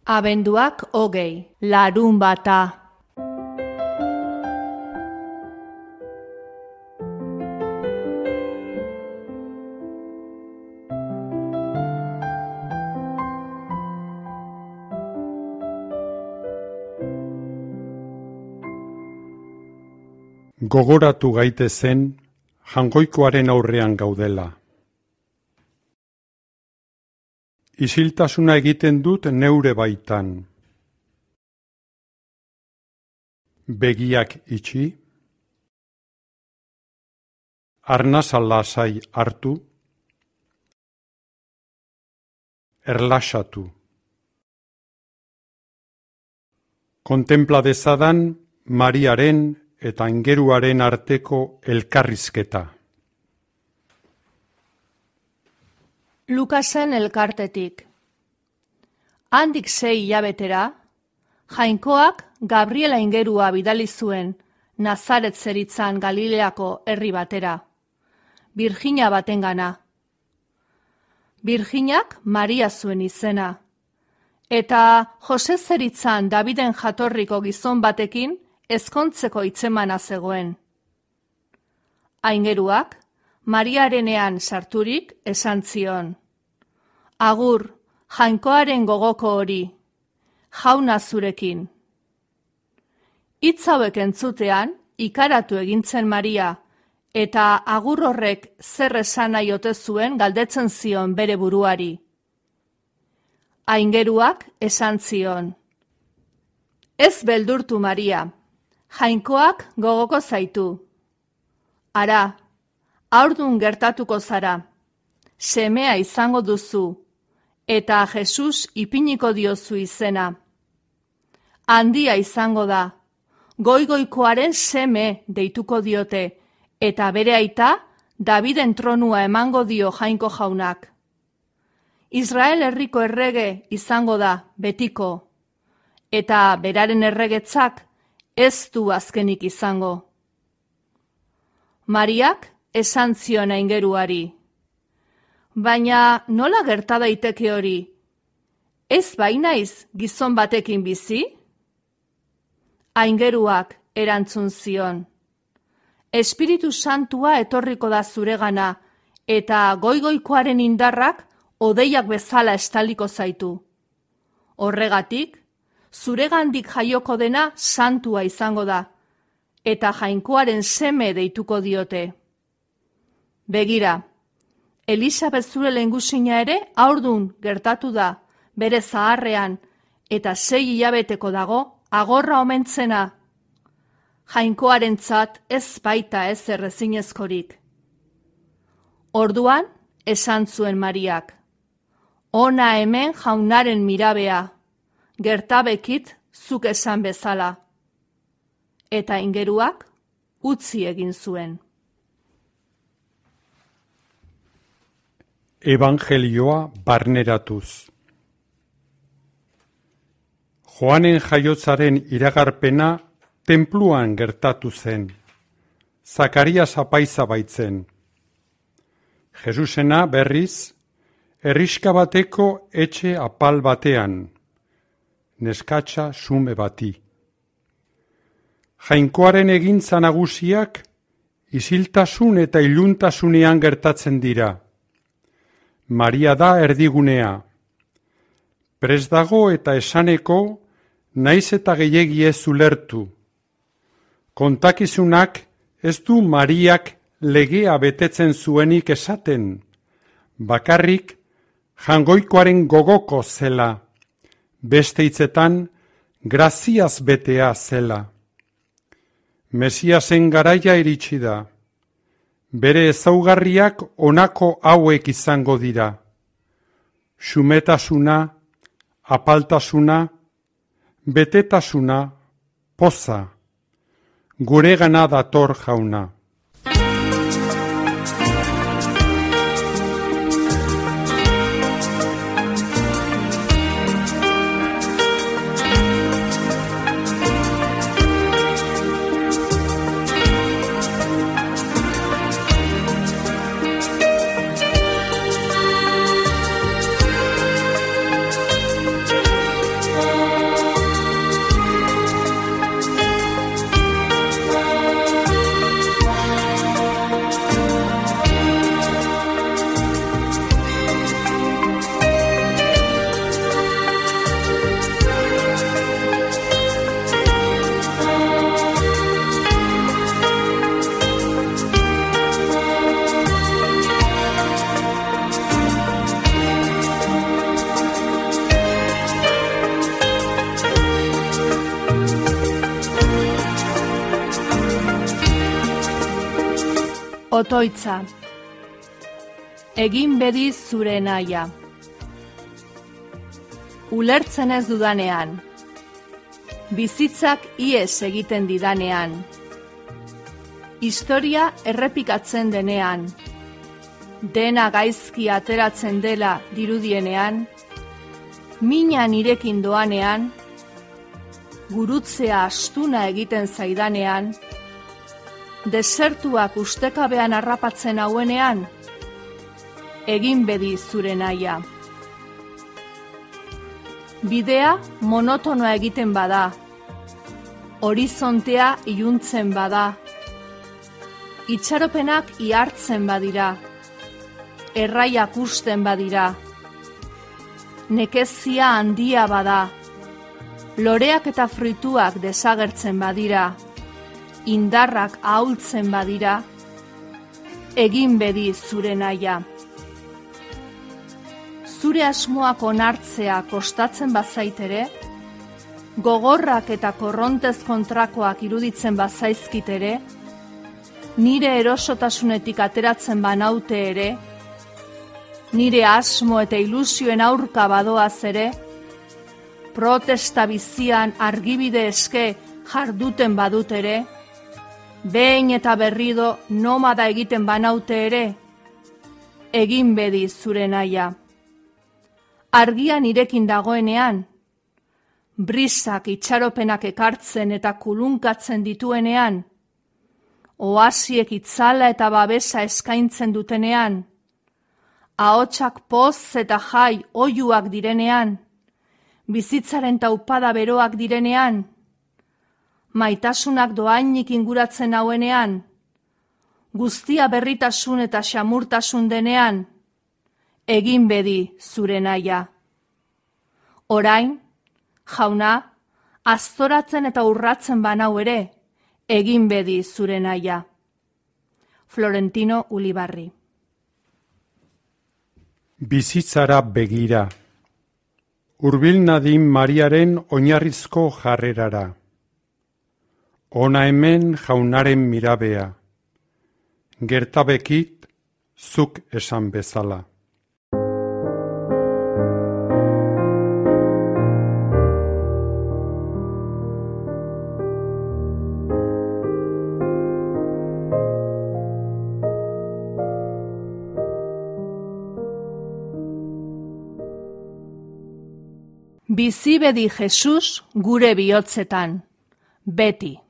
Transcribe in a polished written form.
Abenduak 20, larunbata. Gogoratu gaitezen Jaungoikoaren aurrean gaudela. Isiltasuna egiten dut neure baitan. Begiak itxi, arnasa lasai hartu, erlaxatu. Kontempla dezadan Mariaren eta aingeruaren arteko elkarrizketa. Lukasen elkartetik. Handik 6 hilabetera, Jainkoak Gabriel aingerua bidali zuen Nazaret zeritzan Galileako herri batera, Birjina batengana. Birjinak Maria zuen izena, eta Jose zeritzan Daviden jatorriko gizon batekin ezkontzeko hitzemana zegoen. Aingeruak Mariarenean sarturik esan zion: Agur, Jainkoaren gogoko hori, jauna zurekin. Hitz hauek entzutean, ikaratu egintzen Maria, eta agur horrek zer esan nahi ote zuen galdetzen zion bere buruari. Aingeruak esan zion: Ez beldurtu, Maria, Jainkoak gogoko zaitu. Ara, haurdun gertatuko zara, semea izango duzu, eta Jesus ipiniko diozu izena. Handia izango da, goigoikoaren seme deituko diote, eta bere aita Daviden tronua emango dio Jainko jaunak. Israel herriko errege izango da betiko, eta beraren erregetzak ez du azkenik izango. Mariak esan zion aingeruari: Baina nola gerta daiteke hori? Ez bainaiz gizon batekin bizi? Aingeruak erantzun zion: Espiritu Santua etorriko da zuregana, eta goigoikoaren indarrak hodeiak bezala estaliko zaitu. Horregatik, zuregandik jaioko dena santua izango da, eta Jainkoaren seme deituko diote. Begira, Elisabet zure lehengusina ere haurdun gertatu da, bere zaharrean, eta 6 hilabeteko dago agorra omentzena. Jainkoarentzat ez baita ezer ezinezkorik. Orduan esan zuen Mariak: Hona hemen jaunaren mirabea, gertabekit zuk esan bezala. Eta aingeruak utzi egin zuen. Evangelioa barneratuz. Joanen jaiotzaren iragarpena tenpluan gertatu zen. Zakarias apaiza baitzen. Jesusena berriz, herriska bateko etxe apal batean, neskatxa xume bati. Jainkoaren egintza nagusiak isiltasun eta iluntasunean gertatzen dira. Maria da erdigunea. Prest dago eta esaneko, naiz eta gehiegi ez ulertu. Kontakizunak ez du Mariak legea betetzen zuenik esaten, bakarrik Jaungoikoaren gogoko zela, beste hitzetan graziaz betea zela. Mesiasen garaia iritsi da. Bere ezaugarriak honako hauek izango dira: xumetasuna, apaltasuna, betetasuna, poza. Guregana dator jauna. Otoitza. Egin bedi zure nahia. Ulertzen ez dudanean. Bizitzak ihes egiten didanean. Historia errepikatzen denean. Dena gaizki ateratzen dela dirudienean. Mina nirekin doanean. Gurutzea astuna egiten zaidanean. Desertuak ustekabean harrapatzen hauenean. Egin bedi zure nahia. Bidea monotonoa egiten bada. Horizontea iluntzen bada. Itxaropenak ihartzen badira. Erraiak usten badira. Nekezia handia bada. Loreak eta fruituak desagertzen badira. Indarrak ahultzen badira. Egin bedi zure nahia. Zure asmoak onartzea kostatzen bazaitere, gogorrak eta korrontez kontrakoak iruditzen bazaizkitere, nire erosotasunetik ateratzen banaute ere, nire asmo eta ilusioen aurka badoaz ere, protesta bizian argibide eske jarduten badut ere, behin eta berrido nomada egiten banaute ere, egin bedi zure nahia. Argia nirekin dagoenean, brisak itxaropenak ekartzen eta kulunkatzen dituenean, oasiek itzala eta babesa eskaintzen dutenean, ahotsak poz eta jai oiuak direnean, bizitzaren taupada beroak direnean, maitasunak doainik inguratzen hauenean, guztia berritasun eta xamurtasun denean, egin bedi zure nahia. Orain, jauna, aztoratzen eta urratzen banau ere, egin bedi zure nahia. Florentino Ulibarri. Bizitzara begira. Hurbil nadin Mariaren oinarrizko jarrerara. Ona hemen jaunaren mirabea. Gertabekit, zuk esan bezala. Bizi bedi Jesus gure bihotzetan, beti.